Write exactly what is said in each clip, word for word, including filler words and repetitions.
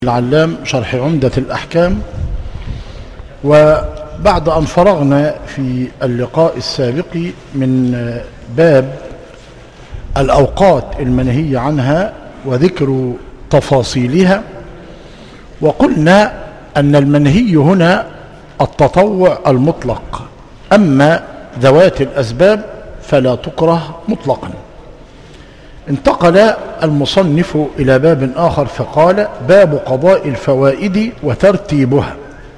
العلام شرح عمدة الأحكام. وبعد أن فرغنا في اللقاء السابق من باب الأوقات المنهي عنها وذكر تفاصيلها، وقلنا أن المنهي هنا التطوع المطلق، أما ذوات الأسباب فلا تكره مطلقا. انتقل المصنف إلى باب آخر فقال: باب قضاء الفوائد وترتيبها.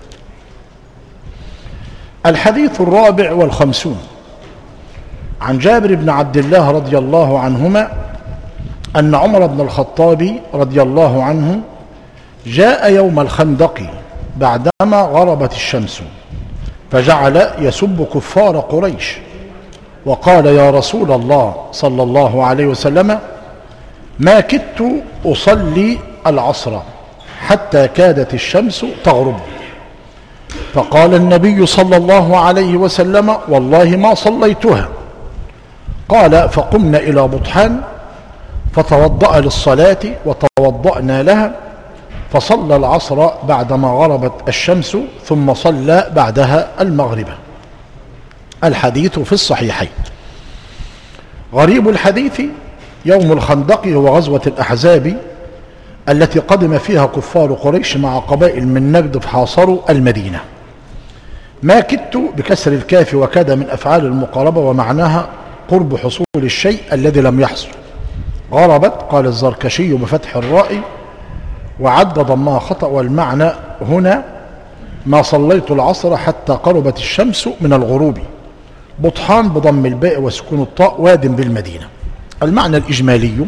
الحديث الرابع والخمسون عن جابر بن عبد الله رضي الله عنهما أن عمر بن الخطاب رضي الله عنه جاء يوم الخندق بعدما غربت الشمس، فجعل يسب كفار قريش وقال: يا رسول الله صلى الله عليه وسلم، ما كدت أصلي العصر حتى كادت الشمس تغرب. فقال النبي صلى الله عليه وسلم: والله ما صليتها. قال: فقمنا إلى بطحان فتوضأ للصلاة وتوضأنا لها، فصلى العصر بعدما غربت الشمس ثم صلى بعدها المغرب. الحديث في الصحيحين. غريب الحديث: يوم الخندق هو غزوة الأحزاب التي قدم فيها كفار قريش مع قبائل من نجد فحاصروا المدينة. ما كدت بكسر الكاف وكاد من أفعال المقاربة، ومعناها قرب حصول الشيء الذي لم يحصل. غربت قال الزركشي بفتح الراء وعد ضمها خطأ، والمعنى هنا ما صليت العصر حتى قربت الشمس من الغروب. بطحان بضم الباء وسكون الطاء واد بالمدينة. المعنى الإجمالي: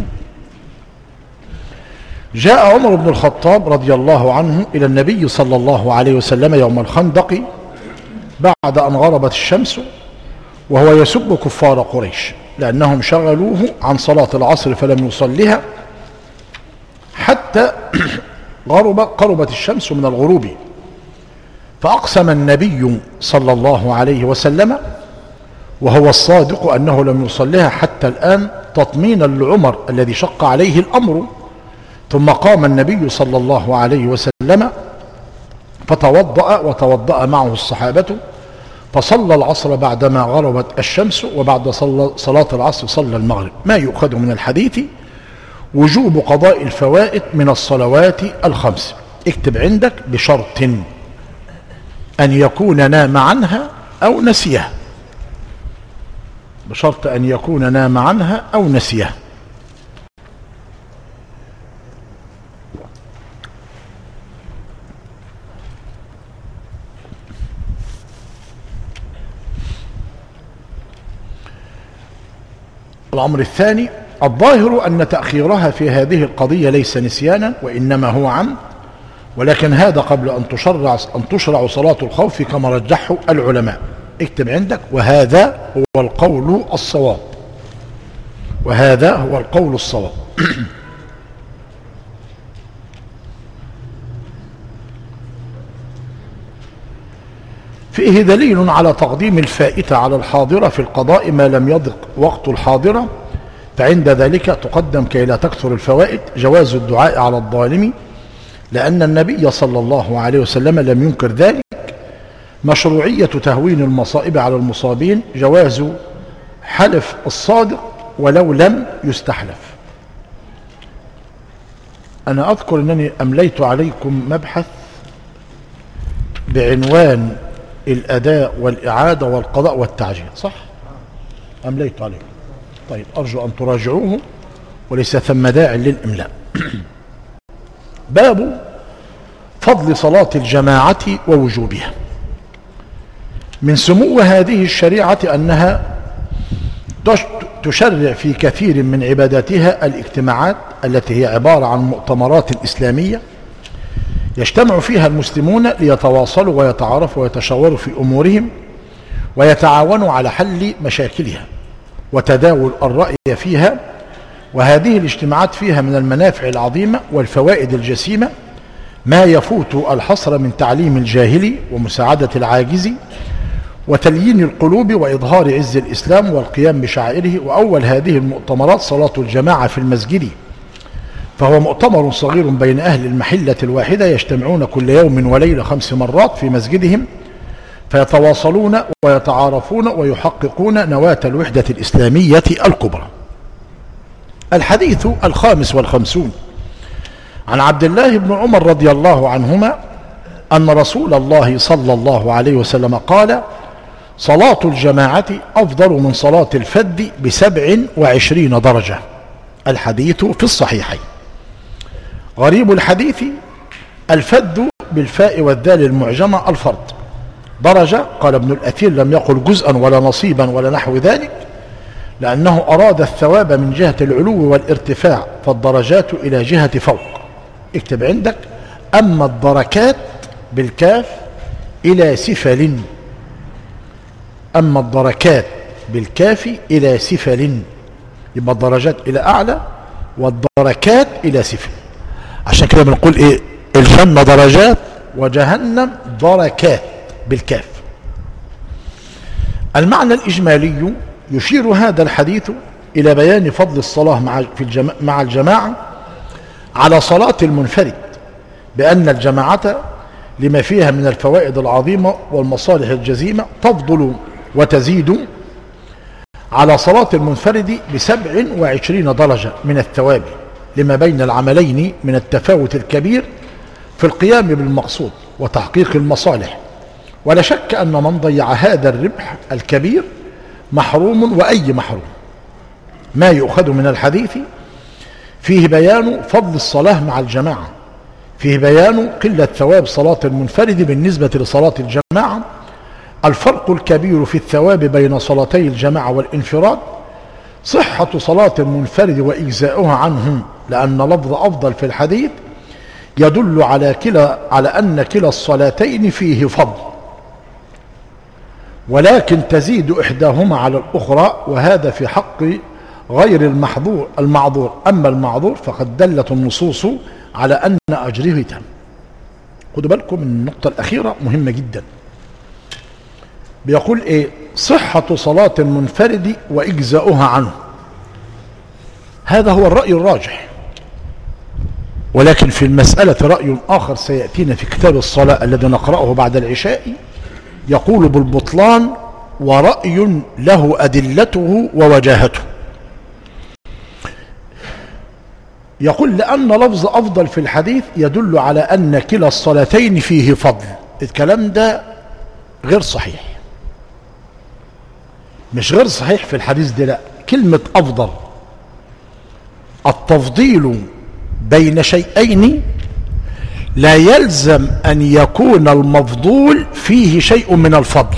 جاء عمر بن الخطاب رضي الله عنه إلى النبي صلى الله عليه وسلم يوم الخندق بعد أن غربت الشمس وهو يسب كفار قريش لأنهم شغلوه عن صلاة العصر فلم يصلها حتى غرب قربت الشمس من الغروب. فأقسم النبي صلى الله عليه وسلم وهو الصادق أنه لم يصلها حتى الآن، تطمينا لعمر الذي شق عليه الأمر. ثم قام النبي صلى الله عليه وسلم فتوضأ وتوضأ معه الصحابة، فصلى العصر بعدما غربت الشمس، وبعد صلاة العصر صلى المغرب. ما يؤخذ من الحديث: وجوب قضاء الفوائد من الصلوات الخمس. اكتب عندك: بشرط أن يكون نام عنها أو نسيها. بشرط أن يكون نام عنها أو نسيها. الأمر الثاني: الظاهر أن تأخيرها في هذه القضية ليس نسيانا وإنما هو عمد، ولكن هذا قبل أن تشرع, أن تشرع صلاة الخوف كما رجحه العلماء. اكتب عندك: وهذا هو القول الصواب. وهذا هو القول الصواب. فيه دليل على تقديم الفائتة على الحاضرة في القضاء ما لم يضق وقت الحاضرة، فعند ذلك تقدم كي لا تكثر الفوائد. جواز الدعاء على الظالم لأن النبي صلى الله عليه وسلم لم ينكر ذلك. مشروعية تهوين المصائب على المصابين. جواز حلف الصادق ولو لم يستحلف. أنا أذكر أنني أمليت عليكم مبحث بعنوان الأداء والإعادة والقضاء والتعجيل، صح؟ أمليت عليكم. طيب، أرجو أن تراجعوه وليس ثم داع للإملاء. باب فضل صلاة الجماعة ووجوبها. من سمو هذه الشريعة أنها تشرع في كثير من عباداتها الاجتماعات التي هي عبارة عن مؤتمرات إسلامية يجتمع فيها المسلمون ليتواصلوا ويتعارفوا ويتشاوروا في أمورهم ويتعاونوا على حل مشاكلها وتداول الرأي فيها. وهذه الاجتماعات فيها من المنافع العظيمة والفوائد الجسيمة ما يفوت الحصر من تعليم الجاهل ومساعدة العاجز وتليين القلوب وإظهار عز الإسلام والقيام بشعائره. وأول هذه المؤتمرات صلاة الجماعة في المسجد فهو مؤتمر صغير بين أهل المحلة الواحدة يجتمعون كل يوم وليلة خمس مرات في مسجدهم فيتواصلون ويتعارفون ويحققون نواة الوحدة الإسلامية الكبرى. الحديث الخامس والخمسون عن عبد الله بن عمر رضي الله عنهما أن رسول الله صلى الله عليه وسلم قال: صلاة الجماعة أفضل من صلاة الفذ بسبع وعشرين درجة. الحديث في الصحيحين. غريب الحديث: الفذ بالفاء والذال المعجمة الفرض. درجة قال ابن الأثير لم يقل جزءا ولا نصيبا ولا نحو ذلك، لأنه أراد الثواب من جهة العلو والارتفاع، فالدرجات إلى جهة فوق. اكتب عندك: أما الدركات بالكاف إلى سفل. أما الدركات بالكاف إلى سفل، يبقى الدرجات إلى أعلى والدركات إلى سفل. عشان كده بنقول إيه؟ الجنة درجات وجهنم دركات بالكاف. المعنى الإجمالي: يشير هذا الحديث إلى بيان فضل الصلاة مع في الجماعة مع الجماعة على صلاة المنفرد، بأن الجماعة لما فيها من الفوائد العظيمة والمصالح الجزيمة تفضل وتزيد على صلاة المنفرد بسبع وعشرين درجة من الثواب، لما بين العملين من التفاوت الكبير في القيام بالمقصود وتحقيق المصالح. ولا شك أن من ضيع هذا الربح الكبير محروم، وأي محروم. ما يؤخذ من الحديث: فيه بيان فضل الصلاة مع الجماعة، فيه بيان قلة ثواب صلاة المنفرد بالنسبة لصلاة الجماعة، الفرق الكبير في الثواب بين صلاتي الجماعة والانفراد، صحة صلاة المنفرد وإجزاؤها عنه، لأن لفظ أفضل في الحديث يدل على كلا على أن كلا الصلاتين فيه فضل، ولكن تزيد إحداهما على الأخرى، وهذا في حق غير المحظور المعذور. أما المعذور فقد دلت النصوص على أن أجره تام. خدوا بالكم من النقطة الأخيرة مهمة جدا. بيقول إيه؟ صحة صلاة المنفرد وإجزاؤها عنه. هذا هو الرأي الراجح، ولكن في المسألة رأي آخر سيأتينا في كتاب الصلاة الذي نقرأه بعد العشاء، يقول بالبطلان، ورأي له أدلته ووجاهته. يقول: لأن لفظ أفضل في الحديث يدل على أن كلا الصلاتين فيه فضل. الكلام ده غير صحيح، مش غير صحيح في الحديث ده، لا. كلمة أفضل، التفضيل بين شيئين لا يلزم أن يكون المفضول فيه شيء من الفضل.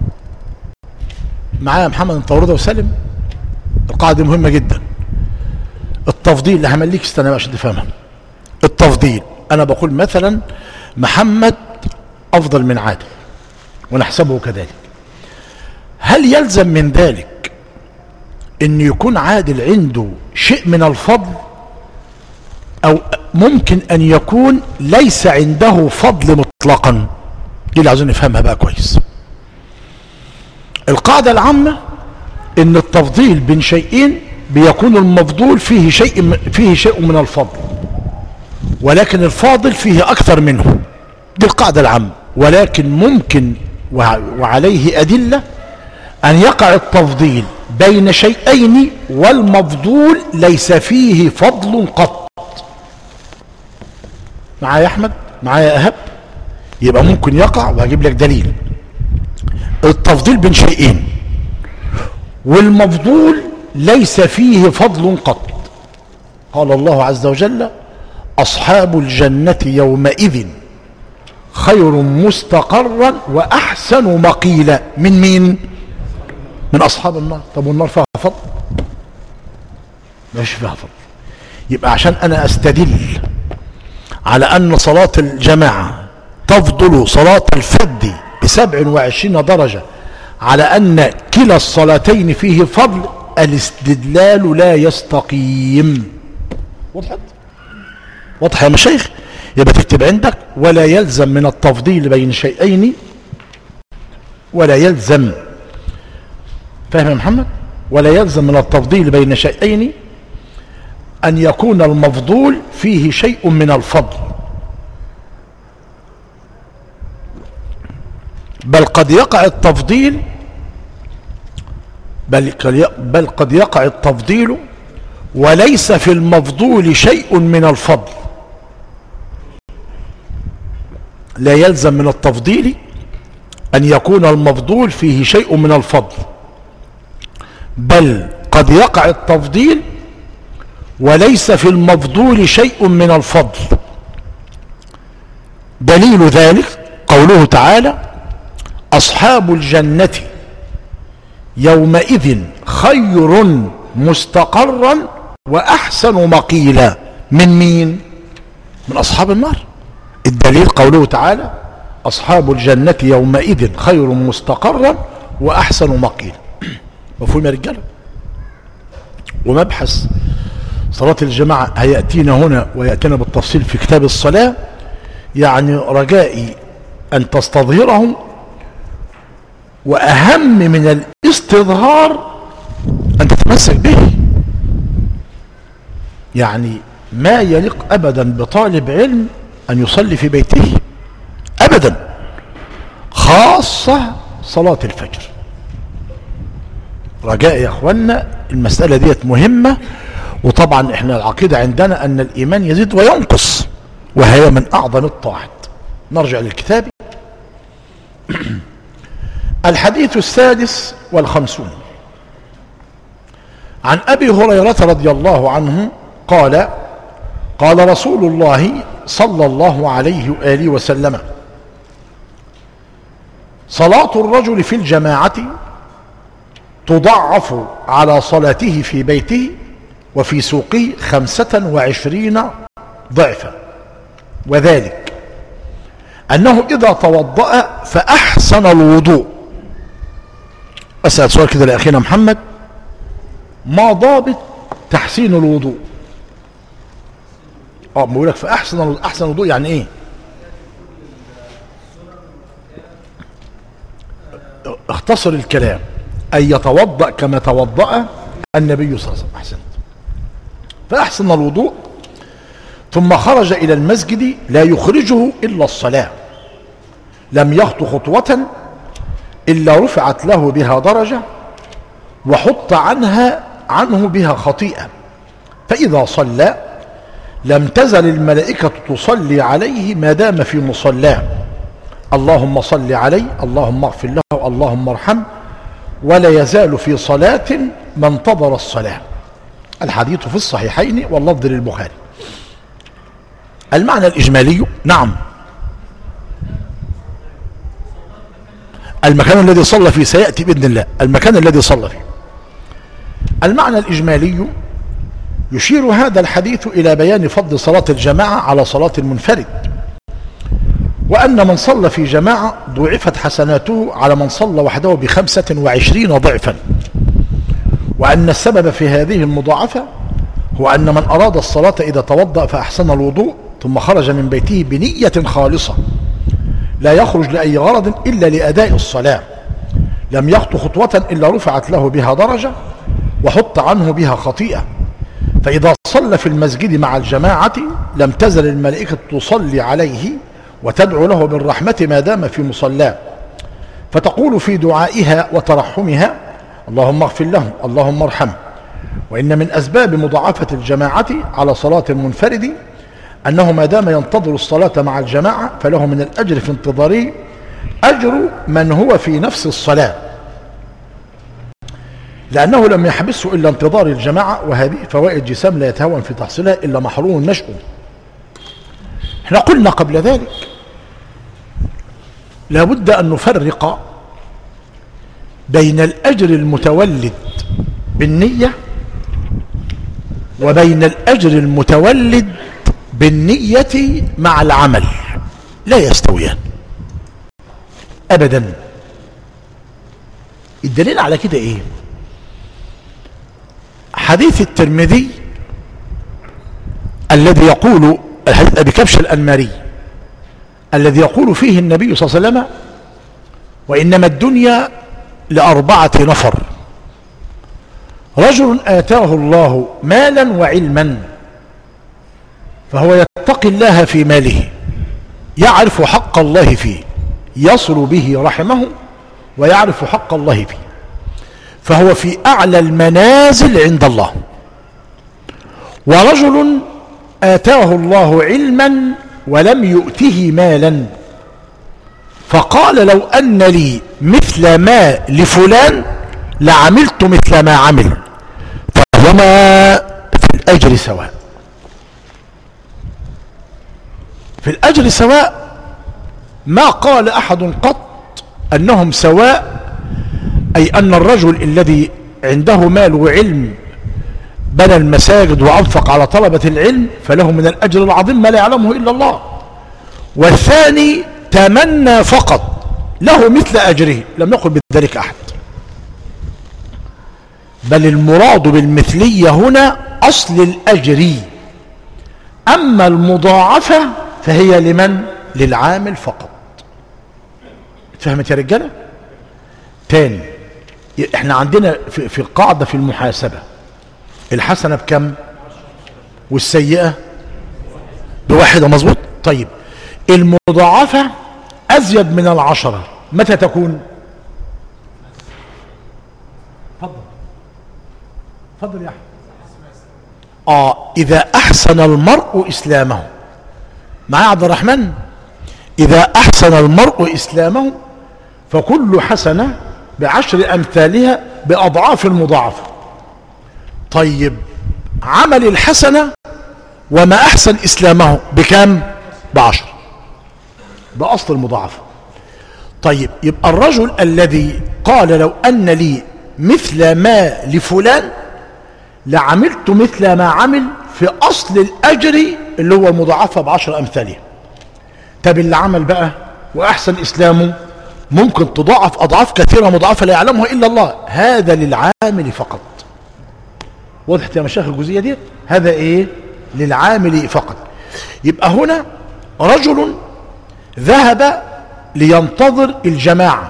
معايا محمد؟ انت ورده وسلم. القاعدة مهمة جدا. التفضيل اللي همليك استنى عشان تفهمها. التفضيل، أنا بقول مثلا محمد أفضل من عادل ونحسبه كذلك، هل يلزم من ذلك أن يكون عادل عنده شيء من الفضل، أو ممكن أن يكون ليس عنده فضل مطلقا؟ دي اللي عايزين نفهمها بقى كويس. القاعدة العامة أن التفضيل بين شيئين بيكون المفضول فيه شيء فيه شيء من الفضل، ولكن الفاضل فيه أكثر منه. دي القاعدة العامة. ولكن ممكن وعليه أدلة أن يقع التفضيل بين شيئين والمفضول ليس فيه فضل قط. معايا يا أحمد؟ معايا يا أهب؟ يبقى ممكن يقع، وهجيب لك دليل. التفضيل بين شيئين والمفضول ليس فيه فضل قط. قال الله عز وجل: أصحاب الجنة يومئذ خير مستقرا وأحسن مقيلا. من مين؟ من أصحاب النار. طب والنار فيها فضل؟ مش فيها فضل. يبقى عشان أنا أستدل على أن صلاة الجماعة تفضل صلاة الفرد بسبع وعشرين درجة على أن كلا الصلاتين فيه فضل، الاستدلال لا يستقيم. وضحت؟ واضح يا مشايخ؟ يبقى تكتب عندك: ولا يلزم من التفضيل بين شيئين، ولا يلزم، فاهم يا محمد؟ ولا يلزم من التفضيل بين شيئين أن يكون المفضول فيه شيء من الفضل، بل قد يقع التفضيل بل بل قد يقع التفضيل وليس في المفضول شيء من الفضل. لا يلزم من التفضيل أن يكون المفضول فيه شيء من الفضل، بل قد يقع التفضيل وليس في المفضول شيء من الفضل. دليل ذلك قوله تعالى: أصحاب الجنة يومئذ خير مستقرا وأحسن مقيلا. من مين؟ من أصحاب النار. الدليل قوله تعالى: أصحاب الجنة يومئذ خير مستقرا وأحسن مقيلا. مفهوم يا رجال؟ ومبحث صلاة الجماعة هيأتينا هنا ويأتينا بالتفصيل في كتاب الصلاة، يعني رجائي أن تستظهره، وأهم من الاستظهار أن تتمسك به. يعني ما يليق أبدا بطالب علم أن يصلي في بيته أبدا، خاصة صلاة الفجر. رجاء يا أخوانا المسألة ديت مهمة. وطبعا احنا العقيدة عندنا أن الإيمان يزيد وينقص، وهي من أعظم الطاعات. نرجع للكتاب. الحديث السادس والخمسون عن أبي هريرة رضي الله عنه قال: قال رسول الله صلى الله عليه وآله وسلم: صلاة الرجل في الجماعة تضعف على صلاته في بيته وفي سوقه خمسة وعشرين ضعفا، وذلك أنه إذا توضأ فأحسن الوضوء. أسأل سؤال كده لأخينا محمد: ما ضابط تحسين الوضوء؟ اه بقول لك فأحسن أحسن الوضوء يعني إيه؟ اختصر الكلام: أن يتوضأ كما توضأ النبي صلى الله عليه وسلم. أحسنت. فأحسن الوضوء ثم خرج إلى المسجد لا يخرجه إلا الصلاة، لم يخط خطوة إلا رفعت له بها درجة وحط عنها عنه بها خطيئة، فإذا صلى لم تزل الملائكة تصلي عليه ما دام في مصلاه: اللهم صل عليه، اللهم اغفر له، اللهم ارحمه، ولا يزال في صلاة ما انتظر الصلاة. الحديث في الصحيحين واللفظ للبخاري. المعنى الإجمالي: نعم، المكان الذي صلى فيه سيأتي بإذن الله، المكان الذي صلى فيه. المعنى الإجمالي: يشير هذا الحديث إلى بيان فضل صلاة الجماعة على صلاة المنفرد، وأن من صلى في جماعة ضعفت حسناته على من صلى وحده بخمسة وعشرين ضعفا، وأن السبب في هذه المضاعفة هو أن من أراد الصلاة إذا توضأ فأحسن الوضوء ثم خرج من بيته بنية خالصة لا يخرج لأي غرض إلا لأداء الصلاة، لم يخط خطوة إلا رفعت له بها درجة وحط عنه بها خطيئة، فإذا صلى في المسجد مع الجماعة لم تزل الملائكة تصلي عليه وتدعو له بالرحمة ما دام في مصلاه، فتقول في دعائها وترحمها: اللهم اغفر له، اللهم ارحمه. وإن من أسباب مضاعفة الجماعة على صلاة المنفرد أنه ما دام ينتظر الصلاة مع الجماعة فله من الأجر في انتظاره أجر من هو في نفس الصلاة، لأنه لم يحبسه إلا انتظار الجماعة، وهذه فوائد جسام لا يتهون في تحصيلها إلا محروم نشأ. احنا قلنا قبل ذلك لابد أن نفرق بين الأجر المتولد بالنية وبين الأجر المتولد بالنية مع العمل، لا يستويان أبدا. الدليل على كده إيه؟ حديث الترمذي الذي يقول، الحديث أبي كبش الأنماري الذي يقول فيه النبي صلى الله عليه وسلم: وإنما الدنيا لأربعة نفر: رجل آتاه الله مالا وعلما فهو يتقي الله في ماله، يعرف حق الله فيه، يصل به رحمه ويعرف حق الله فيه، فهو في أعلى المنازل عند الله. ورجل آتاه الله علما ولم يؤته مالا فقال لو أن لي مثل ما لفلان لعملت مثل ما عمل فهما في الأجر سواء. في الأجر سواء، ما قال أحد قط أنهم سواء، أي أن الرجل الذي عنده مال وعلم بنى المساجد وأنفق على طلبة العلم فله من الأجر العظيم ما لا يعلمه إلا الله، والثاني تمنى فقط له مثل أجره، لم يقل بذلك أحد. بل المراد بالمثلية هنا أصل الأجر، أما المضاعفة فهي لمن؟ للعامل فقط. اتفهمت يا رجالة؟ تاني، احنا عندنا في, في القاعدة في المحاسبة الحسنة بكم والسيئة بواحدة، مظبوط؟ طيب المضاعفة أزيد من العشرة متى تكون؟ فضل فضل يا أحمد. آه إذا أحسن المرء إسلامه. معايا عبد الرحمن؟ إذا أحسن المرء إسلامه فكل حسنة بعشر أمثالها بأضعاف المضاعفة. طيب عمل الحسنة وما أحسن إسلامه بكم؟ بعشر، بأصل المضاعفة. طيب يبقى الرجل الذي قال لو أن لي مثل ما لفلان لعملت مثل ما عمل في أصل الأجر اللي هو المضاعفة بعشر أمثالها. طب اللي عمل بقى وأحسن إسلامه ممكن تضاعف أضعاف كثيرة مضاعفة لا يعلمها إلا الله، هذا للعامل فقط. وضحت يا مشايخ الجزئية دي؟ هذا إيه؟ للعامل فقط. يبقى هنا رجل ذهب لينتظر الجماعة،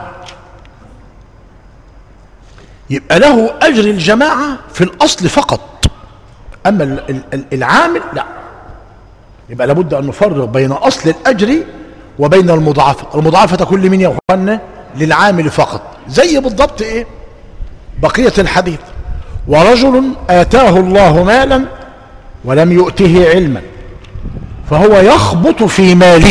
يبقى له أجر الجماعة في الأصل فقط، أما العامل لا. يبقى لابد أن نفرق بين أصل الأجر وبين المضاعفة. المضاعفة تكون لمن يا أخوانا؟ للعامل فقط. زي بالضبط إيه؟ بقية الحديث: ورجل آتاه الله مالا ولم يؤته علما فهو يخبط في ماله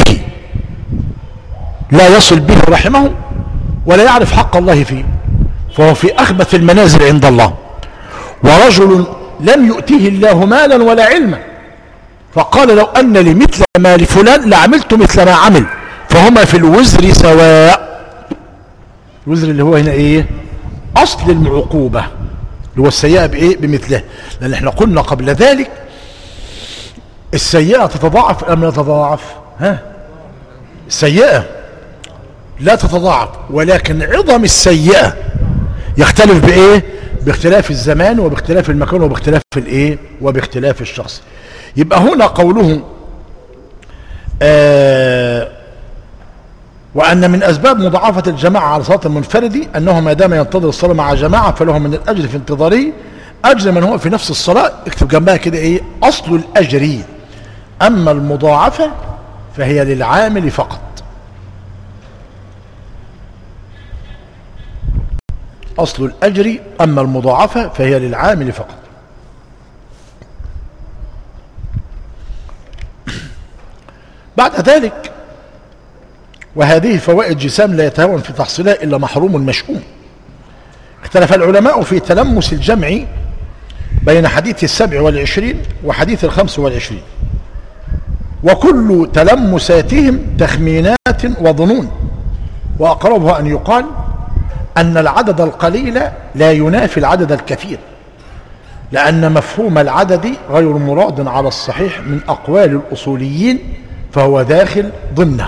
لا يصل به رحمه ولا يعرف حق الله فيه، فهو في أخبث المنازل عند الله. ورجل لم يؤته الله مالا ولا علما فقال لو أن لي مثل ما لفلان لعملت مثل ما عمل فهما في الوزر سواء. الوزر اللي هو هنا ايه؟ أصل المعقوبة اللي هو السيئة بايه؟ بمثله. لأن احنا قلنا قبل ذلك السيئة تتضاعف أم لا تتضاعف؟ ها؟ السيئة لا تتضاعف، ولكن عظم السيئة يختلف بايه؟ باختلاف الزمان وباختلاف المكان وباختلاف الايه؟ وباختلاف الشخص. يبقى هنا قوله آه وأن من أسباب مضاعفة الجماعة على صلاة المنفرد أنه ما دام ينتظر الصلاة مع جماعة فله من الأجر في انتظاره أجر من هو في نفس الصلاة. اكتب جنبها كده ايه؟ أصل الأجر. أما المضاعفة فهي للعامل فقط. أصل الأجر أما المضاعفة فهي للعامل فقط. بعد ذلك: وهذه فوائد جسام لا يتهاون في تحصيلها إلا محروم مشؤوم. اختلف العلماء في تلمس الجمع بين حديث السبع والعشرين وحديث الخمس والعشرين، وكل تلمساتهم تخمينات وظنون، وأقربها أن يقال أن العدد القليل لا ينافي العدد الكثير، لأن مفهوم العدد غير مراد على الصحيح من أقوال الأصوليين فهو داخل ضمنه.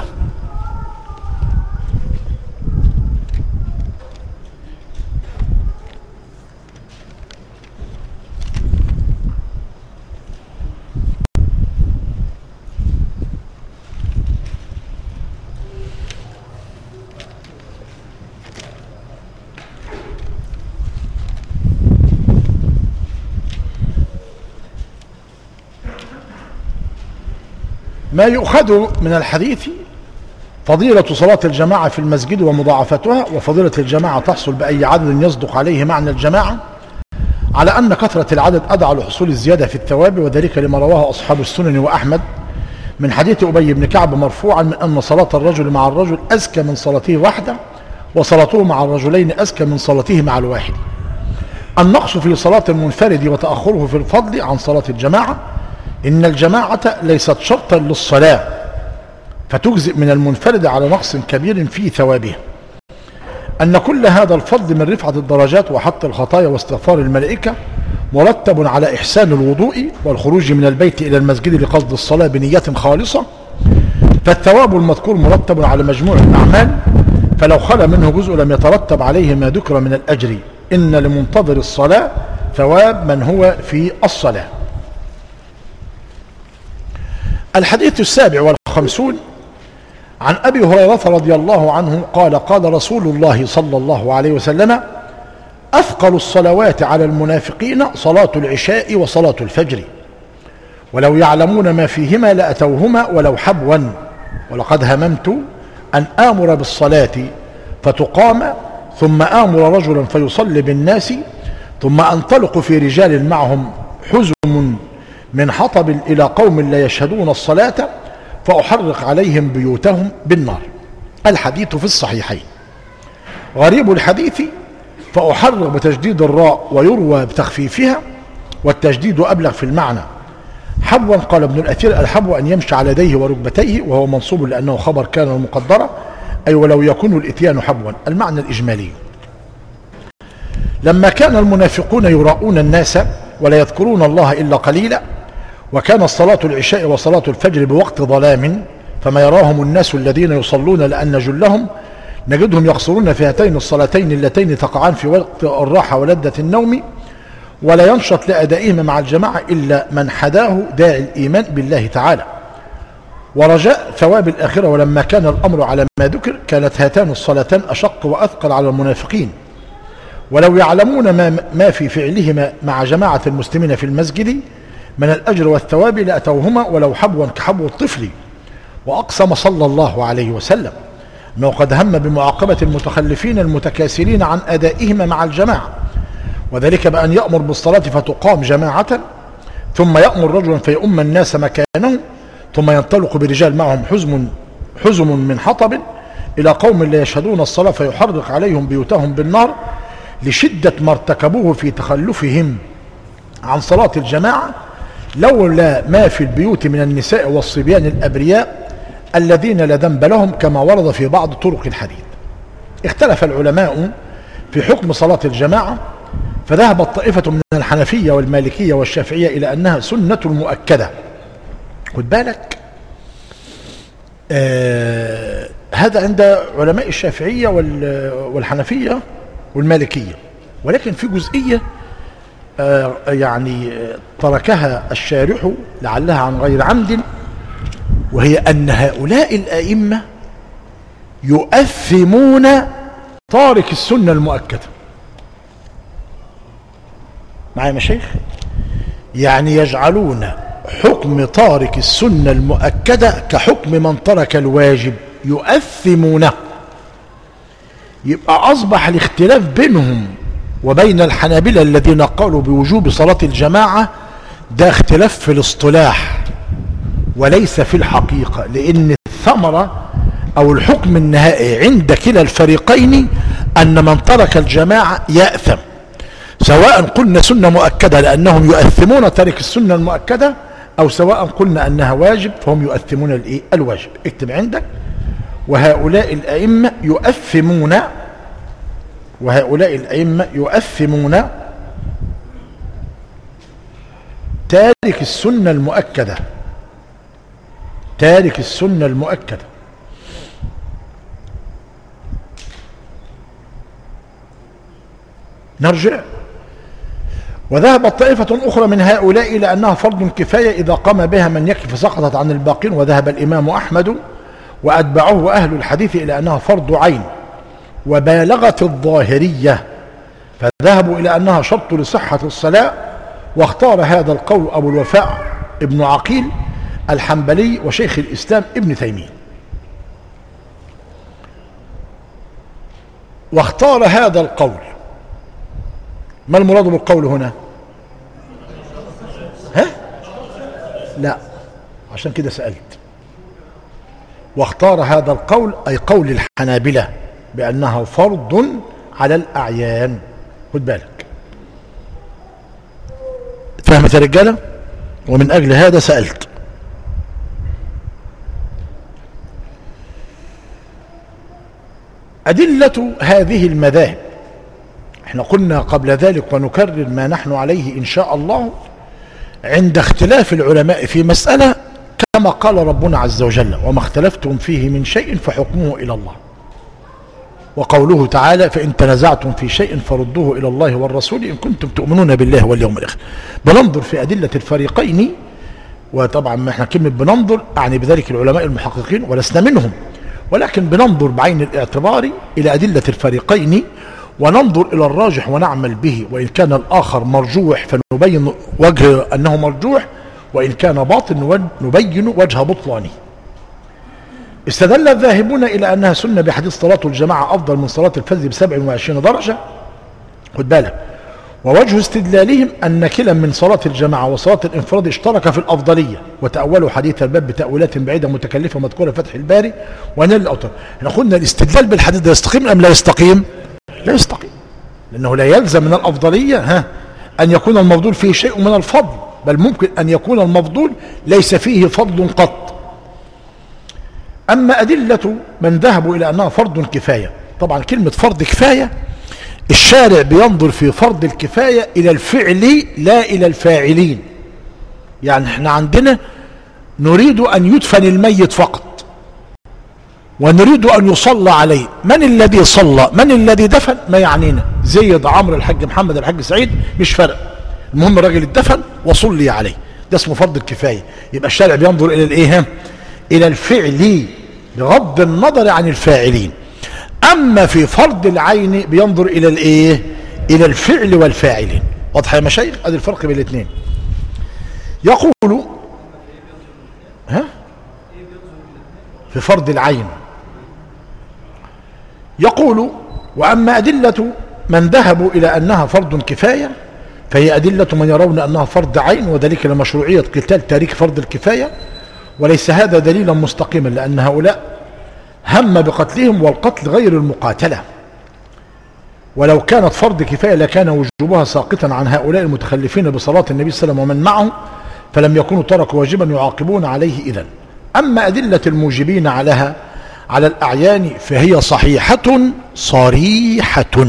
ما يؤخذ من الحديث فضيلة صلاة الجماعة في المسجد ومضاعفتها، وفضيلة الجماعة تحصل بأي عدد يصدق عليه معنى الجماعة، على أن كثرة العدد أدعى لحصول الزيادة في الثواب، وذلك لما رواه أصحاب السنن وأحمد من حديث أبي بن كعب مرفوعا من أن صلاة الرجل مع الرجل أزكى من صلاته وحده، وصلاته مع الرجلين أزكى من صلاته مع الواحد. النقص في صلاة المنفرد وتأخره في الفضل عن صلاة الجماعة، إن الجماعة ليست شرطا للصلاة فتجزئ من المنفرد على نقص كبير في ثوابه. أن كل هذا الفضل من رفعة الدرجات وحط الخطايا واستغفار الملائكة مرتب على إحسان الوضوء والخروج من البيت إلى المسجد لقصد الصلاة بنية خالصة، فالثواب المذكور مرتب على مجموع الأعمال، فلو خلى منه جزء لم يترتب عليه ما ذكر من الأجر. إن لمنتظر الصلاة ثواب من هو في الصلاة. الحديث السابع والخمسون عن أبي هريرة رضي الله عنه قال قال رسول الله صلى الله عليه وسلم: أثقل الصلوات على المنافقين صلاة العشاء وصلاة الفجر، ولو يعلمون ما فيهما لأتوهما ولو حبوا، ولقد هممت أن آمر بالصلاة فتقام ثم آمر رجلا فيصلي بالناس ثم أنطلق في رجال معهم حزم من حطب إلى قوم لا يشهدون الصلاة فأحرق عليهم بيوتهم بالنار. الحديث في الصحيحين. غريب الحديث فأحرق بتجديد الراء ويروى بتخفيفها، والتجديد أبلغ في المعنى. حبوا قال ابن الأثير: الحبو أن يمشي على يديه وركبتيه، وهو منصوب لأنه خبر كان المقدرة، أي ولو يكون الإتيان حبوا. المعنى الإجمالي: لما كان المنافقون يراؤون الناس ولا يذكرون الله إلا قليلا، وكان صلاة العشاء وصلاة الفجر بوقت ظلام، فما يراهم الناس الذين يصلون لأن جلهم نجدهم يقصرون في هاتين الصلاتين اللتين تقعان في وقت الراحة ولذة النوم، ولا ينشط لأدائهما مع الجماعة إلا من حداه داعي الإيمان بالله تعالى ورجاء ثواب الآخرة. ولما كان الأمر على ما ذكر كانت هاتان الصلاتان أشق وأثقل على المنافقين، ولو يعلمون ما, ما في فعلهما مع جماعة المسلمين في المسجد من الأجر والثواب لأتوهما ولو حبوا كحبو الطفل. وأقسم صلى الله عليه وسلم أنه قد هم بمعاقبة المتخلفين المتكاسلين عن أدائهما مع الجماعة، وذلك بأن يأمر بالصلاة فتقام جماعة، ثم يأمر رجلا فيؤم الناس مكانه، ثم ينطلق برجال معهم حزم حزم من حطب إلى قوم لا يشهدون الصلاة فيحرق عليهم بيوتهم بالنار، لشدة ما ارتكبوه في تخلفهم عن صلاة الجماعة، لولا ما في البيوت من النساء والصبيان الأبرياء الذين لا ذنب لهم، كما ورد في بعض طرق الحديث. اختلف العلماء في حكم صلاة الجماعة، فذهبت طائفة من الحنفية والمالكية والشافعية إلى أنها سنة مؤكدة. خد بالك، آه هذا عند علماء الشافعية والحنفية والمالكية، ولكن في جزئية آه يعني تركها الشارح لعلها عن غير عمد، وهي أن هؤلاء الأئمة يؤثمون تارك السنة المؤكدة. معايا مشايخ؟ يعني يجعلون حكم تارك السنة المؤكدة كحكم من ترك الواجب، يؤثمونه. يبقى أصبح الاختلاف بينهم وبين الحنابلة الذين قالوا بوجوب صلاة الجماعة ده اختلاف في الاصطلاح وليس في الحقيقة، لأن الثمرة أو الحكم النهائي عند كلا الفريقين أن من ترك الجماعة يأثم، سواء قلنا سنة مؤكدة لأنهم يؤثمون ترك السنة المؤكدة، أو سواء قلنا أنها واجب فهم يؤثمون الإيه؟ الواجب. اكتب عندك: وهؤلاء الأئمة يؤثمون وهؤلاء الأئمة يؤثمون تارك السنة المؤكدة تارك السنة المؤكدة نرجع. وذهبت طائفة أخرى من هؤلاء إلى أنها فرض كفاية إذا قام بها من يكفي فسقطت عن الباقين، وذهب الإمام أحمد وأتبعه أهل الحديث إلى أنها فرض عين، وبالغت الظاهرية فذهبوا إلى أنها شرط لصحة الصلاة. واختار هذا القول أبو الوفاء ابن عقيل الحنبلي وشيخ الإسلام ابن تيمية. واختار هذا القول. ما المراد بالقول هنا؟ ها؟ لا، عشان كده سألت. واختار هذا القول أي قول الحنابلة بأنها فرض على الأعيان. خد بالك، فهمت يا رجالة؟ ومن أجل هذا سألت. أدلة هذه المذاهب، احنا قلنا قبل ذلك ونكرر ما نحن عليه إن شاء الله، عند اختلاف العلماء في مسألة كما قال ربنا عز وجل: وما اختلفتم فيه من شيء فحكمه إلى الله. وقوله تعالى: فإن تنازعتم في شيء فردوه إلى الله والرسول إن كنتم تؤمنون بالله واليوم الآخر. بننظر في أدلة الفريقين، وطبعا ما احنا كلمة بننظر أعني بذلك العلماء المحققين ولسنا منهم، ولكن بننظر بعين الاعتبار إلى أدلة الفريقين وننظر إلى الراجح ونعمل به، وإن كان الآخر مرجوح فنبين وجه أنه مرجوح، وإن كان باطل نبين وجه بطلانه. استدل الذاهبون إلى أنها سنة بحديث صلاة الجماعة أفضل من صلاة الفجر بسبع وعشرين درجة. خد بالك. ووجه استدلالهم أن كلا من صلاة الجماعة وصلاة الانفراد اشترك في الأفضلية، وتأولوا حديث الباب بتأويلات بعيدة متكلفة مذكورة فتح الباري ونال الأوتار. احنا قلنا الاستدلال بالحديث ده يستقيم أم لا يستقيم؟ لا يستقيم، لأنه لا يلزم من الأفضلية ها أن يكون المفضول فيه شيء من الفضل، بل ممكن أن يكون المفضول ليس فيه فضل قط. أما أدلة من ذهبوا إلى أنها فرض كفاية، طبعا كلمة فرض كفاية الشارع بينظر في فرض الكفاية إلى الفعل لا إلى الفاعلين. يعني احنا عندنا نريد أن يدفن الميت فقط، ونريد أن يصلى عليه. من الذي صلى؟ من الذي دفن؟ ما يعنينا. زيد، عمرو، الحاج محمد، الحاج سعيد، مش فرق، المهم الراجل اتدفن وصلي عليه، ده اسمه فرض الكفاية. يبقى الشارع بينظر إلى الإيه؟ إلى الفعل بغض النظر عن الفاعلين. أما في فرض العين بينظر إلى الإيه؟ إلى الفعل والفاعلين. واضح يا مشايخ؟ هذا الفرق بين الاثنين. يقول ها في فرض العين، يقول: وأما أدلة من ذهبوا إلى أنها فرض كفاية فهي أدلة من يرون أنها فرض عين، وذلك لمشروعية قتال تارك فرض الكفاية، وليس هذا دليلا مستقيما، لأن هؤلاء هم بقتلهم والقتل غير المقاتلة، ولو كانت فرض كفاية لكان وجوبها ساقطا عن هؤلاء المتخلفين بصلاة النبي صلى الله عليه وسلم ومن معه، فلم يكونوا تركوا واجبا يعاقبون عليه إذن. أما أدلة الموجبين عليها على الأعيان فهي صحيحة صريحة.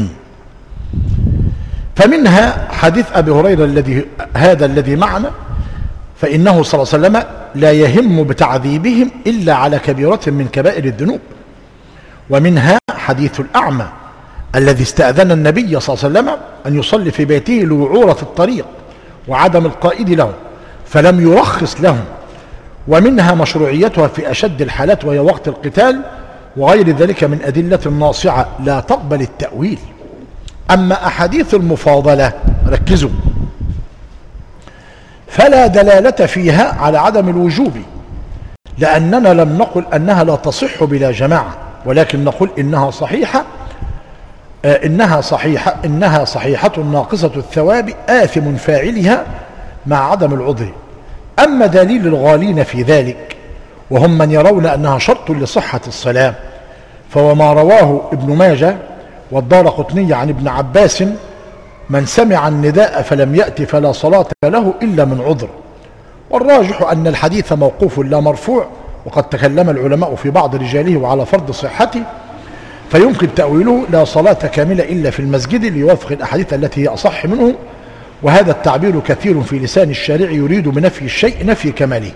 فمنها حديث أبي هريرة الذي هذا الذي معنا، فإنه صلى الله عليه وسلم لا يهم بتعذيبهم إلا على كبيرة من كبائر الذنوب. ومنها حديث الأعمى الذي استأذن النبي صلى الله عليه وسلم أن يصلي في بيته لوعورة الطريق وعدم القائد له فلم يرخص لهم. ومنها مشروعيتها في أشد الحالات وهي وقت القتال، وغير ذلك من أدلة ناصعة لا تقبل التأويل. أما أحاديث المفاضلة ركزوا، فلا دلالة فيها على عدم الوجوب، لأننا لم نقل أنها لا تصح بلا جماعة، ولكن نقول إنها صحيحة آه إنها صحيحة إنها صحيحة ناقصة الثواب آثم فاعلها مع عدم العذر. أما دليل الغالين في ذلك وهم من يرون أنها شرط لصحة الصلاة، فهو ما رواه ابن ماجه والدارقطني عن ابن عباس: من سمع النداء فلم يأت فلا صلاة له إلا من عذر. والراجح أن الحديث موقوف لا مرفوع، وقد تكلم العلماء في بعض رجاله وعلى فرض صحته، فيمكن تأويله لا صلاة كاملة إلا في المسجد ليوافق الأحاديث التي هي أصح منه. وهذا التعبير كثير في لسان الشارع يريد بنفي الشيء نفي كماله.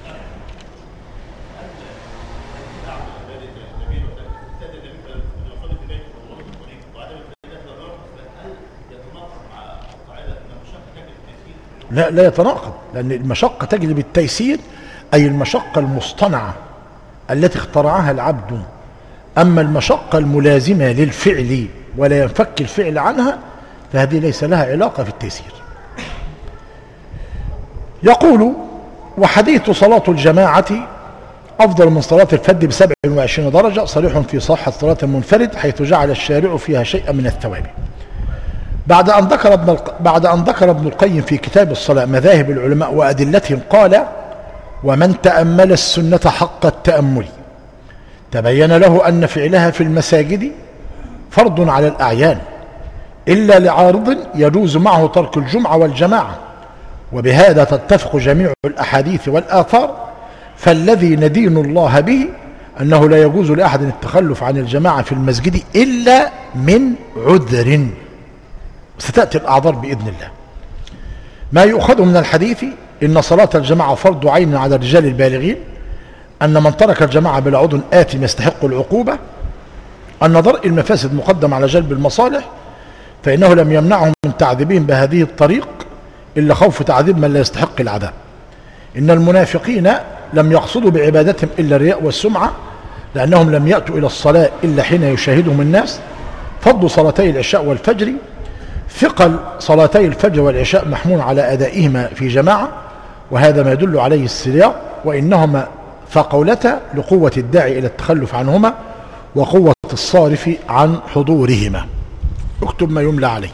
لا لا يتناقض، لأن المشقة تجلب التيسير، أي المشقة المصطنعة التي اخترعها العبد. أما المشقة الملازمة للفعل ولا ينفك الفعل عنها فهذه ليس لها علاقة في التيسير. يقول: وحديث صلاة الجماعة أفضل من صلاة الفرد بسبع وعشرين درجة صريح في صحة صلاة المنفرد، حيث جعل الشارع فيها شيئا من الثواب. بعد أن ذكر ابن بعد أن ذكر ابن القيم في كتاب الصلاة مذاهب العلماء وأدلتهم قال: ومن تأمل السنة حق التأمل تبين له أن فعلها في المساجد فرض على الأعيان إلا لعارض يجوز معه ترك الجمعة والجماعة، وبهذا تتفق جميع الأحاديث والآثار. فالذي ندين الله به أنه لا يجوز لأحد التخلف عن الجماعة في المسجد إلا من عذر، ستأتي الأعذار بإذن الله. ما يؤخذ من الحديث: إن صلاة الجماعة فرض عين على الرجال البالغين، أن من ترك الجماعة بلا عذر آثم يستحق العقوبة، أن درء المفاسد مقدم على جلب المصالح، فإنه لم يمنعهم من تعذيبهم بهذه الطريق إلا خوف تعذيب من لا يستحق العذاب. إن المنافقين لم يقصدوا بعبادتهم إلا الرياء والسمعة، لأنهم لم يأتوا إلى الصلاة إلا حين يشاهدهم الناس. فضل صلاتي العشاء والفجر: ثقل صلاتي الفجر والعشاء محمول على أدائهما في جماعة، وهذا ما يدل عليه السياق، وإنهما فقولتا لقوة الداعي إلى التخلف عنهما وقوة الصارف عن حضورهما. اكتب ما يملى عليك.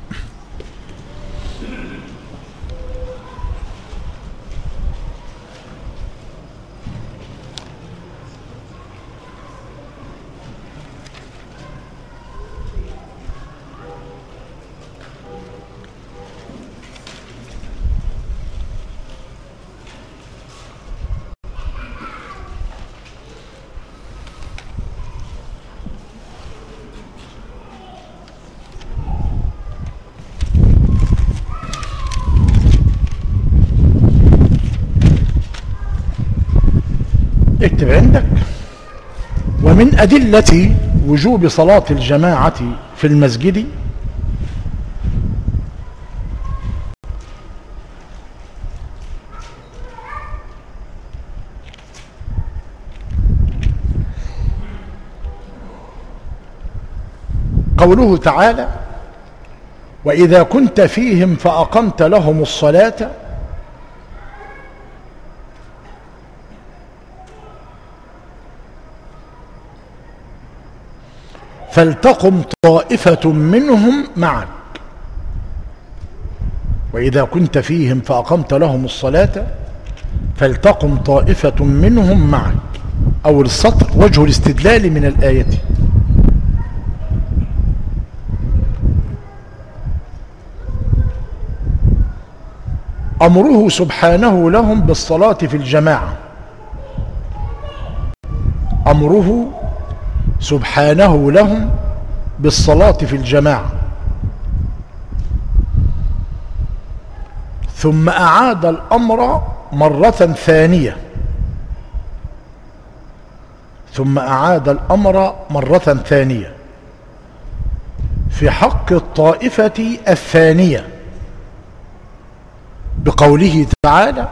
اكتب عندك: ومن أدلة وجوب صلاة الجماعة في المسجد قوله تعالى: وإذا كنت فيهم فأقمت لهم الصلاة فلتقم طائفة منهم معك. وإذا كنت فيهم فأقمت لهم الصلاة فلتقم طائفة منهم معك. أول السطر وجه الاستدلال من الآية: أمره سبحانه لهم بالصلاة في الجماعة. أمره سبحانه لهم بالصلاة في الجماعة، ثم أعاد الأمر مرة ثانية ثم أعاد الأمر مرة ثانية في حق الطائفة الثانية بقوله تعالى: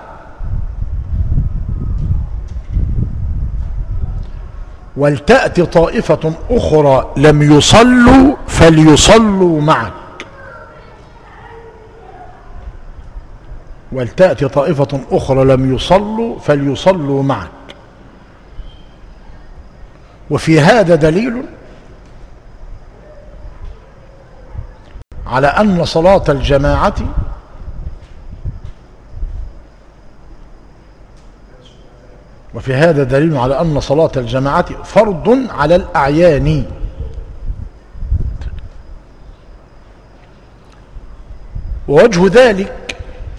ولتأت طائفة أخرى لم يصلوا فليصلوا معك. ولتأت طائفة أخرى لم يصلوا فليصلوا معك. وفي هذا دليل على أن صلاة الجماعة وفي هذا دليل على أن صلاة الجماعة فرض على الأعيان. ووجه ذلك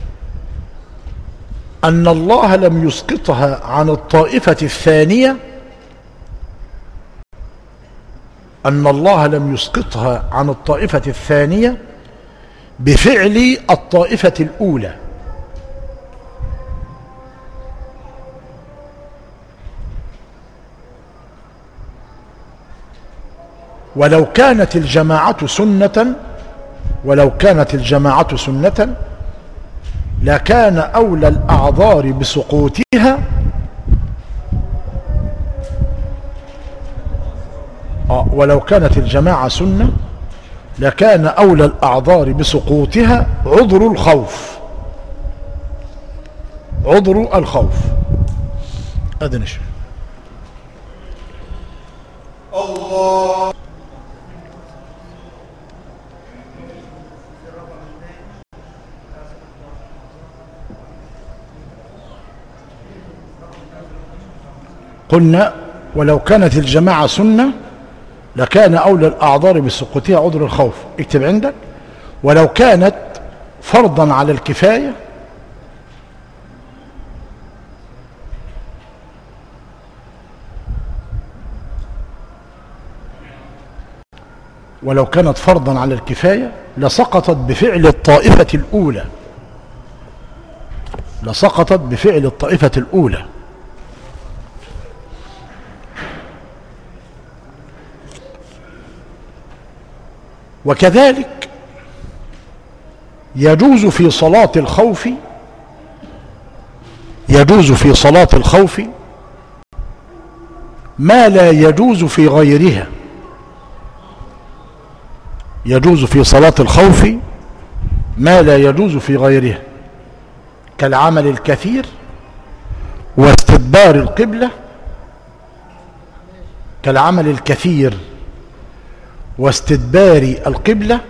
أن الله لم يسقطها عن الطائفة الثانية أن الله لم يسقطها عن الطائفة الثانية بفعل الطائفة الأولى. ولو كانت الجماعة سنة ولو كانت الجماعة سنة لكان أولى الأعذار بسقوطها آه ولو كانت الجماعة سنة لكان أولى الأعذار بسقوطها عذر الخوف. عذر الخوف. أذن الشيخ. الله. قلنا ولو كانت الجماعة سنة لكان أولى الأعذار بسقوطها عذر الخوف. اكتب عندك ولو كانت فرضا على الكفاية ولو كانت فرضا على الكفاية لسقطت بفعل الطائفة الأولى لسقطت بفعل الطائفة الأولى. وكذلك يجوز في صلاة الخوف يجوز في صلاة الخوف ما لا يجوز في غيرها. يجوز في صلاة الخوف ما لا يجوز في غيرها كالعمل الكثير واستدبار القبلة كالعمل الكثير واستدبار القبلة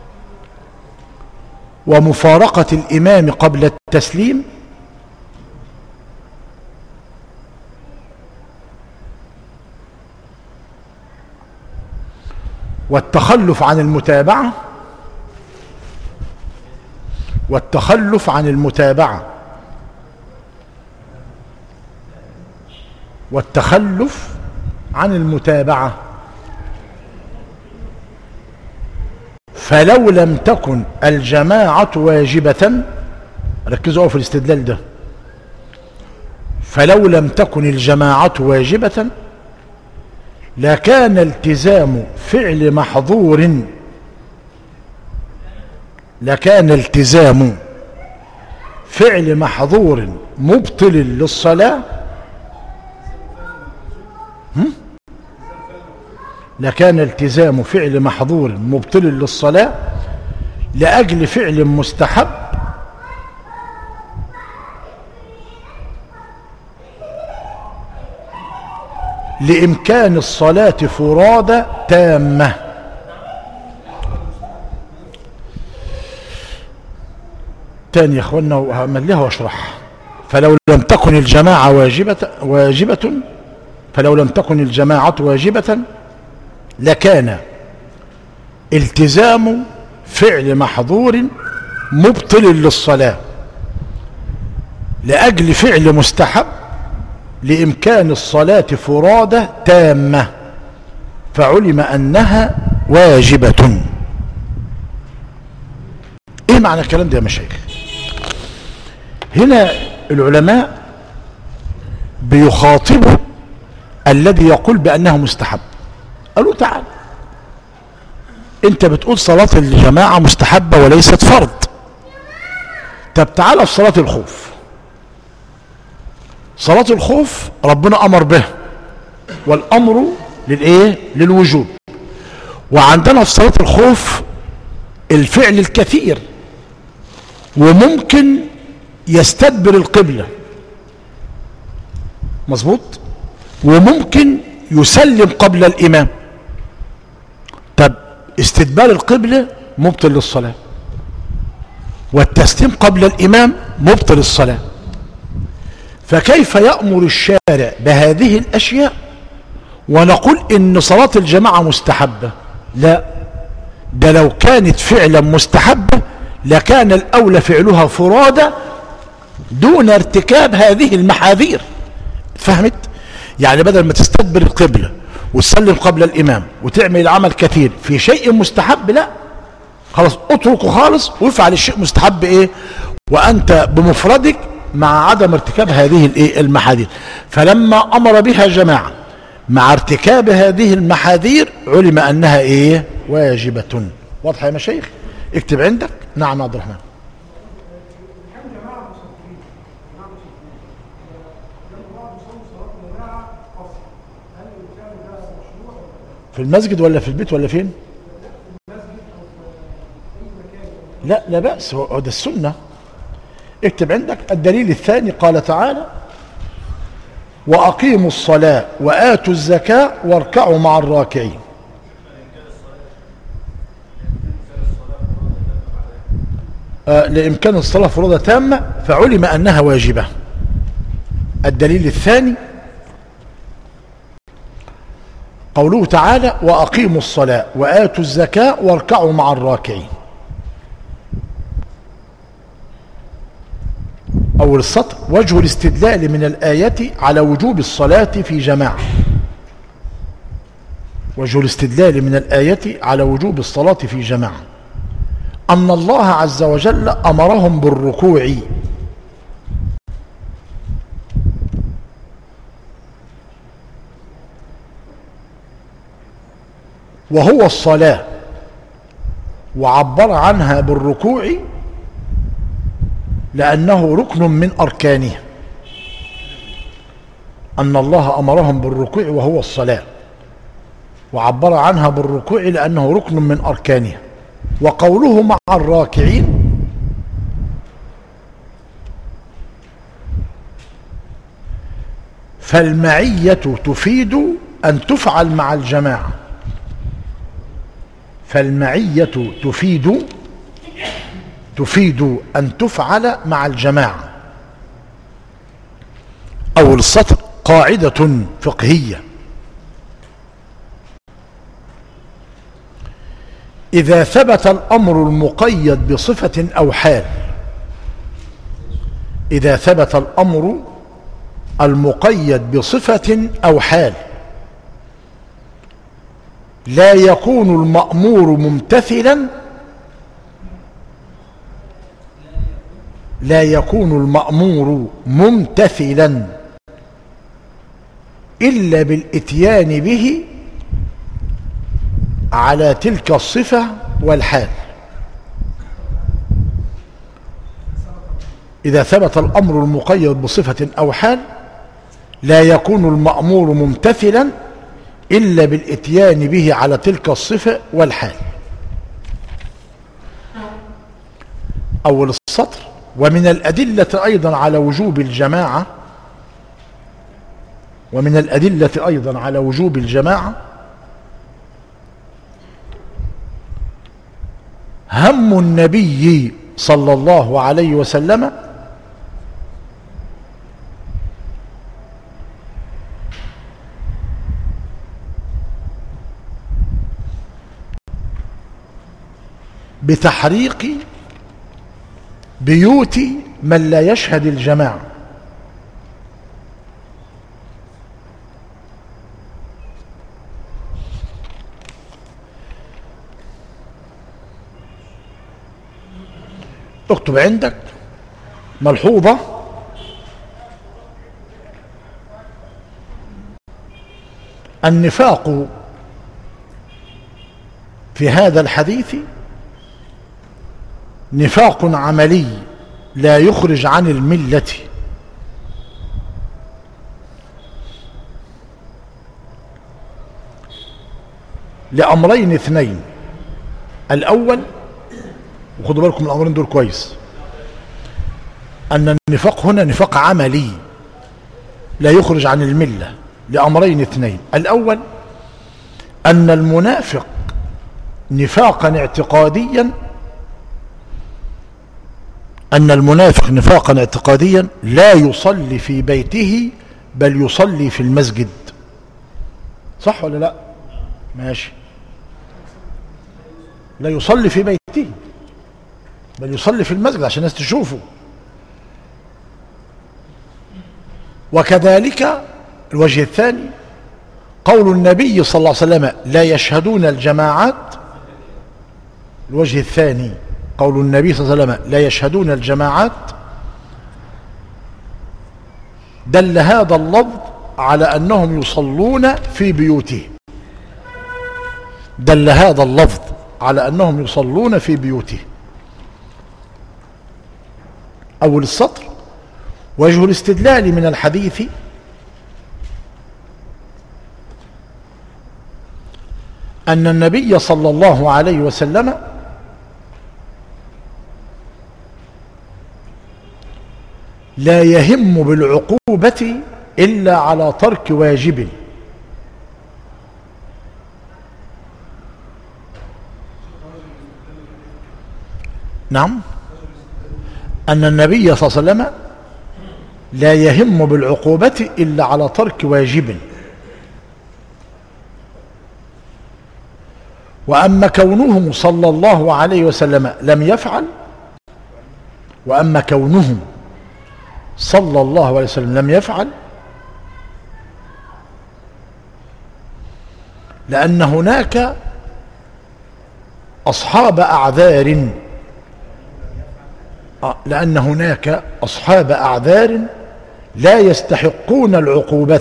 ومفارقة الإمام قبل التسليم والتخلف عن المتابعة والتخلف عن المتابعة والتخلف عن المتابعة فلو لم تكن الجماعة واجبة. ركزوا في الاستدلال ده. فلو لم تكن الجماعة واجبة لكان التزام فعل محظور لكان التزام فعل محظور مبطل للصلاة لكان التزام فعل محظور مبطل للصلاة لأجل فعل مستحب لإمكان الصلاة فرادى تامة. تاني يا اخوانا وهعملها واشرحها. فلو لم تكن الجماعة واجبة واجبة فلو لم تكن الجماعة واجبة لكان التزام فعل محظور مبطل للصلاة لأجل فعل مستحب لإمكان الصلاة فرادى تامة فعلم أنها واجبة. إيه معنى الكلام ده يا مشايخ؟ هنا العلماء بيخاطبوا الذي يقول بأنه مستحب. قالوا تعال انت بتقول صلاة الجماعة مستحبة وليست فرض. طب تعال في صلاة الخوف. صلاة الخوف ربنا أمر به والأمر للإيه؟ للوجوب. وعندنا في صلاة الخوف الفعل الكثير وممكن يستدبر القبلة مظبوط وممكن يسلم قبل الإمام. طب استدبار القبلة مبطل للصلاة والتسليم قبل الإمام مبطل الصلاة. فكيف يأمر الشارع بهذه الأشياء ونقول إن صلاة الجماعة مستحبة؟ لا، ده لو كانت فعلا مستحبة لكان الأولى فعلها فرادى دون ارتكاب هذه المحاذير. فهمت؟ يعني بدل ما تستدبر القبلة وتسلم قبل الإمام وتعمل العمل كثير في شيء مستحب، لا خلاص اتركه خالص وافعل الشيء مستحب ايه وأنت بمفردك مع عدم ارتكاب هذه الايه المحاذير. فلما أمر بها جماعة مع ارتكاب هذه المحاذير علم أنها ايه واجبة. واضحة يا مشايخ؟ اكتب عندك. نعم عبد الرحمن. في المسجد ولا في البيت ولا فين؟ لا لا بأس، هو ده السنة. اكتب عندك الدليل الثاني قال تعالى وأقيموا الصلاة وآتوا الزكاة واركعوا مع الراكعين. آه لإمكان الصلاة فرضة تامة فعلم أنها واجبة. الدليل الثاني قوله تعالى وأقيموا الصلاة وآتوا الزكاة واركعوا مع الراكعين. أول السطر وجه الاستدلال من الآية على وجوب الصلاة في جماعة. وجه الاستدلال من الآية على وجوب الصلاة في جماعة أن الله عز وجل أمرهم بالركوع وهو الصلاة، وعبر عنها بالركوع لأنه ركن من أركانها. أن الله أمرهم بالركوع وهو الصلاة، وعبر عنها بالركوع لأنه ركن من أركانها. وقوله مع الراكعين فالمعية تفيد أن تفعل مع الجماعة. فالمعية تفيد تفيد أن تفعل مع الجماعة. أول السطر قاعدة فقهية إذا ثبت الأمر المقيد بصفة أو حال إذا ثبت الأمر المقيد بصفة أو حال لا يكون المأمور ممتثلا لا يكون المأمور ممتثلا إلا بالإتيان به على تلك الصفة والحال. إذا ثبت الأمر المقيد بصفة أو حال لا يكون المأمور ممتثلا إلا بالإتيان به على تلك الصفة والحال. أول السطر ومن الأدلة أيضا على وجوب الجماعة ومن الأدلة أيضا على وجوب الجماعة هم النبي صلى الله عليه وسلم بتحريق بيوت من لا يشهد الجماعة. اكتب عندك ملحوظة النفاق في هذا الحديث نفاق عملي لا يخرج عن الملة لأمرين اثنين. الأول وخدوا بالكم الأمرين دول كويس أن النفاق هنا نفاق عملي لا يخرج عن الملة لأمرين اثنين. الأول أن المنافق نفاقا اعتقاديا أن المنافق نفاقا اعتقاديا لا يصلي في بيته بل يصلي في المسجد. صح ولا لا؟ ماشي. لا يصلي في بيته بل يصلي في المسجد عشان الناس تشوفه. وكذلك الوجه الثاني قول النبي صلى الله عليه وسلم لا يشهدون الجماعات. الوجه الثاني قول النبي صلى الله عليه وسلم لا يشهدون الجماعات دل هذا اللفظ على أنهم يصلون في بيوتهم. دل هذا اللفظ على أنهم يصلون في بيوتهم. أول السطر وجه الاستدلال من الحديث أن النبي صلى الله عليه وسلم لا يهم بالعقوبة إلا على ترك واجب. نعم، أن النبي صلى الله عليه وسلم لا يهم بالعقوبة إلا على ترك واجب. وأما كونه صلى الله عليه وسلم لم يفعل وأما كونه صلى الله عليه وسلم لم يفعل لأن هناك أصحاب أعذار لأن هناك أصحاب أعذار لا يستحقون العقوبة.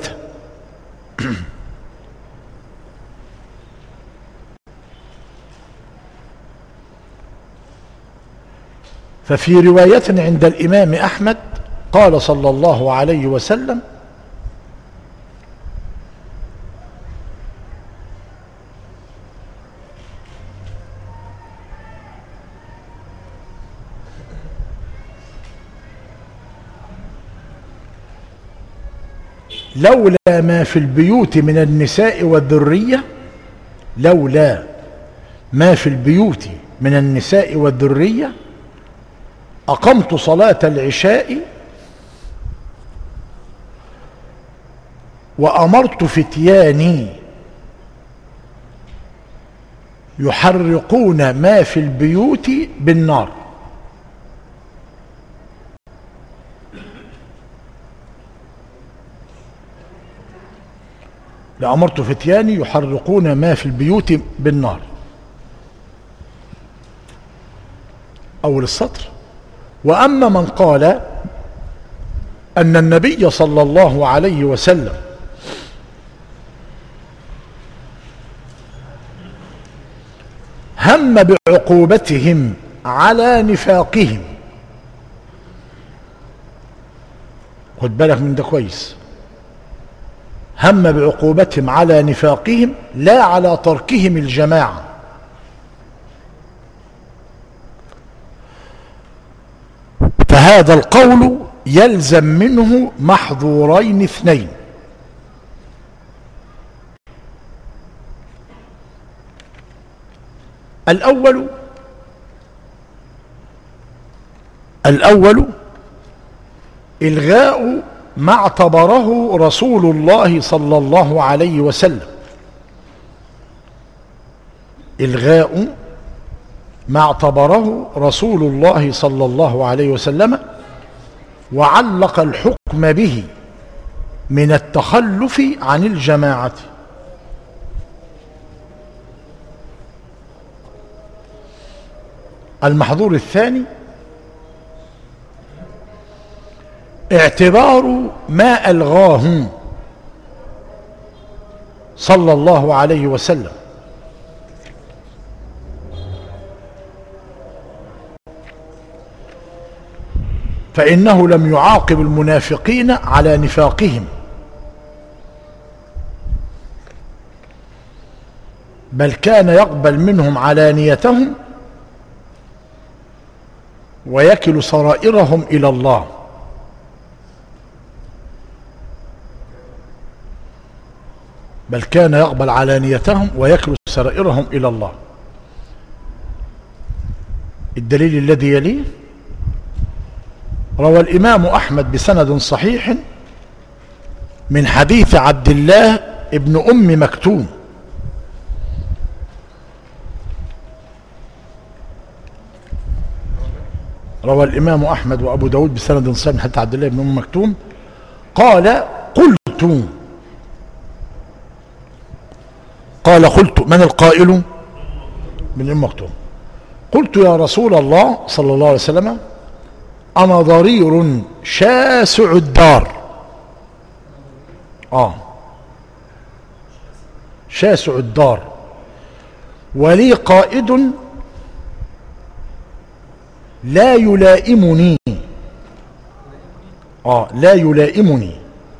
ففي رواية عند الإمام أحمد قال صلى الله عليه وسلم: لولا ما في البيوت من النساء والذرية لولا ما في البيوت من النساء والذرية أقمت صلاة العشاء وأمرت فتياني يحرقون ما في البيوت بالنار. لأمرت فتياني يحرقون ما في البيوت بالنار. أول السطر. وأما من قال أن النبي صلى الله عليه وسلم هم بعقوبتهم على نفاقهم، خد بالك من ده كويس، هم بعقوبتهم على نفاقهم لا على تركهم الجماعة، فهذا القول يلزم منه محظورين اثنين: الأول الأول إلغاء ما اعتبره رسول الله صلى الله عليه وسلم إلغاء ما اعتبره رسول الله صلى الله عليه وسلم وعلق الحكم به من التخلف عن الجماعة. المحظور الثاني اعتبار ما ألغاه صلى الله عليه وسلم فإنه لم يعاقب المنافقين على نفاقهم، بل كان يقبل منهم علانيتهم ويكل سرائرهم إلى الله. بل كان يقبل علانيتهم ويكل سرائرهم إلى الله. الدليل الذي يليه: روى الإمام أحمد بسند صحيح من حديث عبد الله ابن أم مكتوم روى الإمام أحمد وأبو داود بسند صحيح من حديث عبد الله ابن أم مكتوم قال: قلت قال قلت من القائل؟ من أم مكتوم. قلت: يا رسول الله صلى الله عليه وسلم، أنا ضرير شاسع الدار. آه شاسع الدار ولي قائد لا يلائمني آه لا يلائمني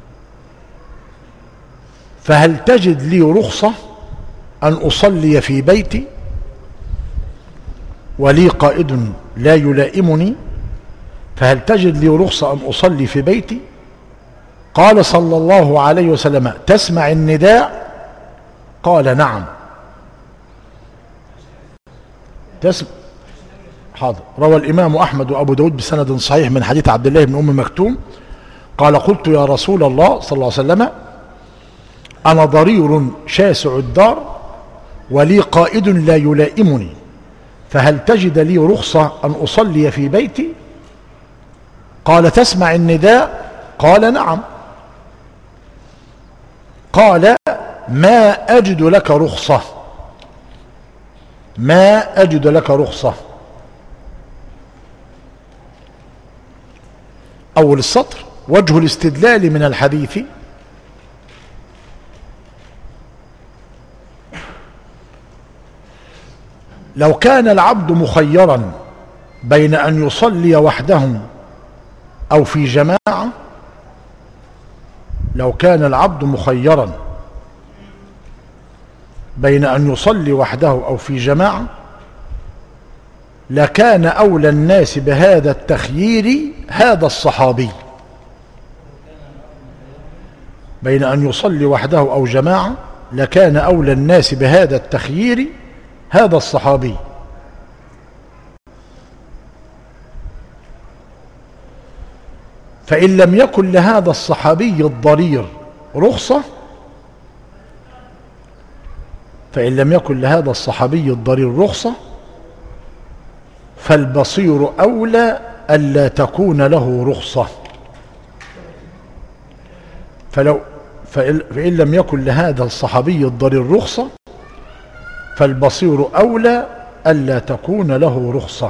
فهل تجد لي رخصة أن أصلي في بيتي ولي قائد لا يلائمني؟ فهل تجد لي رخصة أن أصلي في بيتي؟ قال صلى الله عليه وسلم: تسمع النداء؟ قال: نعم. تسمع. حاضر. روى الإمام أحمد وأبو داود بسند صحيح من حديث عبد الله بن أم مكتوم قال: قلت يا رسول الله صلى الله عليه وسلم: أنا ضرير شاسع الدار ولي قائد لا يلائمني، فهل تجد لي رخصة أن أصلي في بيتي؟ قال: تسمع النداء؟ قال: نعم. قال: ما أجد لك رخصة، ما أجد لك رخصة. أول السطر: وجه الاستدلال من الحديث لو كان العبد مخيرا بين أن يصلي وحده أو في جماعة، لو كان العبد مخيرا بين أن يصلي وحده أو في جماعة لكان أولى الناس بهذا التخيير هذا الصحابي. بين أن يصلي وحده أو جماعة لكان أولى الناس بهذا التخيير هذا الصحابي. فإن لم يكن لهذا الصحابي الضرير رخصة فإن لم يكن لهذا الصحابي الضرير رخصة فالبصير أولى ألا تكون له رخصة. فلو فإن لم يكن لهذا الصحابي الضرير رخصة فالبصير أولى ألا تكون له رخصة.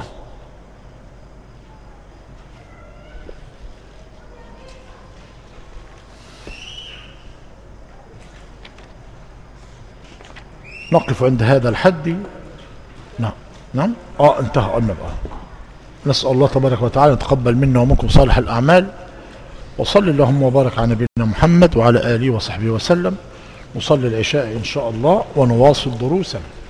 نقف عند هذا الحد. نعم نعم اه انتهى قلنا بقى. نسأل الله تبارك وتعالى يتقبل منا ومنكم صالح الأعمال، وصل اللهم وبارك على نبينا محمد وعلى آله وصحبه وسلم. نصلي العشاء إن شاء الله ونواصل دروسنا.